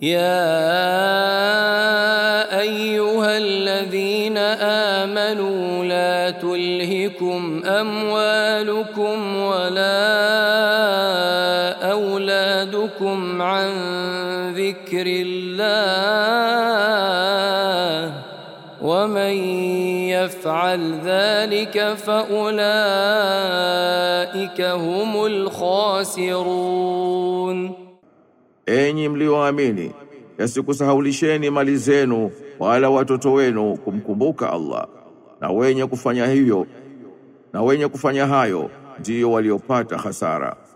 يا أيها الذين آمنوا لا تلهكم أموالكم ولا أولادكم عن ذكر الله ومن يفعل ذلك فأولئك هم الخاسرون. Enyi mlioamini, yasikusahaulisheni mali zenu wala watoto wenu kumkumbuka Allah, na wenye kufanya hayo ndio waliopata hasara.